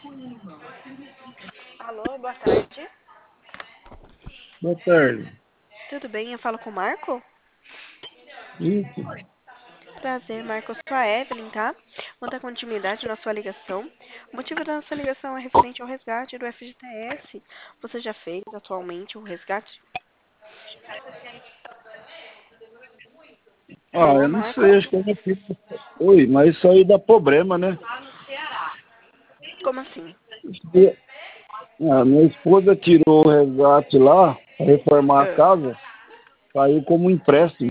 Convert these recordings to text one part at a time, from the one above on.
Alô, boa tarde. Boa tarde. Tudo bem? Eu falo com o Marco? Isso. Prazer, Marco. Eu sou a Evelyn, tá? Vou dar continuidade na sua ligação. O motivo da nossa ligação é referente ao resgate do FGTS. Você já fez atualmente o resgate? Alô, Eu não Marco? sei, acho que eu já fiz. Oi, mas isso aí dá problema, né? Como assim? Minha esposa tirou o resgate lá, para reformar a Ah, casa, saiu como empréstimo.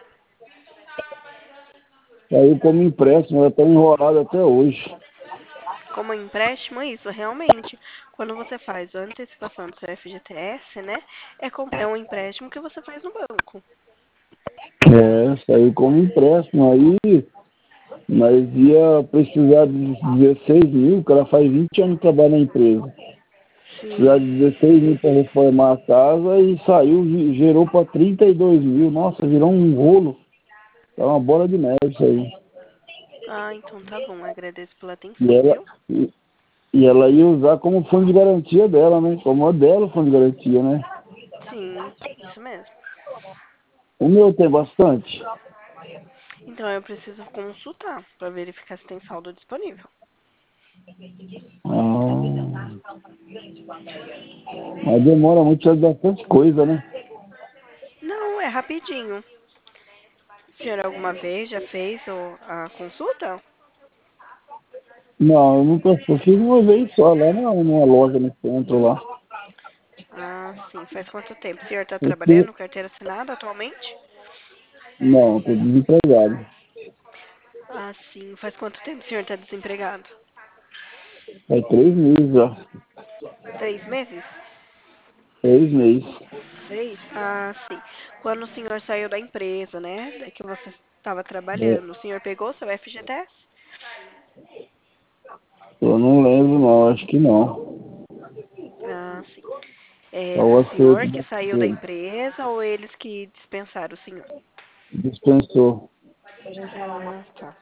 Saiu como empréstimo, ela está enrolada até hoje. como empréstimo, isso, realmente. Quando você faz a antecipação do seu FGTS, né? É um empréstimo que você faz no banco. Saiu como empréstimo. Aí nós ia precisar de 16 mil, que ela faz 20 anos que trabalha na empresa. Precisar Sim. de 16 mil para reformar a casa e saiu, gerou para 32 mil. Nossa, virou um rolo. É uma bola de neve isso aí. Ah, então tá bom. Agradeço pela E atenção, ela, viu? e ela ia usar como fundo de garantia dela, né? Como é dela o fundo de garantia, né? Sim, isso mesmo. O meu tem bastante. Então eu preciso consultar para verificar se tem saldo disponível. Ah, mas demora muito, é bastante coisa, né? Não, é rapidinho. O senhor alguma vez já fez a consulta? Não, eu nunca fui. Eu fiz uma vez só, lá numa loja no centro lá. Ah, sim. Faz quanto tempo? O senhor está Eu fiz- trabalhando carteira assinada atualmente? Não, tô desempregado. Ah, sim. Faz quanto tempo o senhor está desempregado? Faz 3 meses já. 3 meses? 3 meses. 6? Ah, sim. Quando o senhor saiu da empresa, né? Que você estava É, trabalhando, o senhor pegou seu FGTS? eu não lembro não, acho que não. Ah, sim. É, Só o foi o acerto senhor que da saiu da empresa. empresa ou eles que dispensaram o senhor? Dispensou. Ah, tá.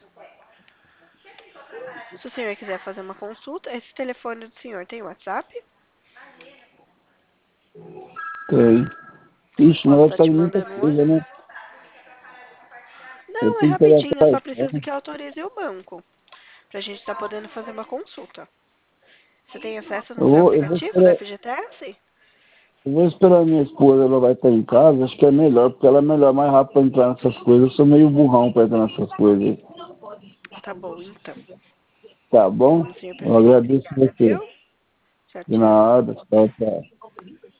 Se o senhor quiser fazer uma consulta, esse telefone do senhor tem WhatsApp? Tem. Ixi, mas Posso vai estar precisar te de muita mandando coisa, hoje? né? Eu Não, é tenho que pegar rapidinho, eu só preciso cartão. que autorize o banco pra gente estar podendo fazer uma consulta. Você tem acesso no seu Eu vou aplicativo da esperar. FGTS? Eu vou esperar a minha esposa, ela vai estar em casa, acho que é melhor, porque ela é melhor, mais rápido para entrar nessas coisas. Eu sou meio burrão para entrar nessas coisas. Tá bom, então. Tá bom? Quando o senhor Eu precisar, agradeço ligar, você. viu? Tchau, De tchau. nada, tchau, tchau.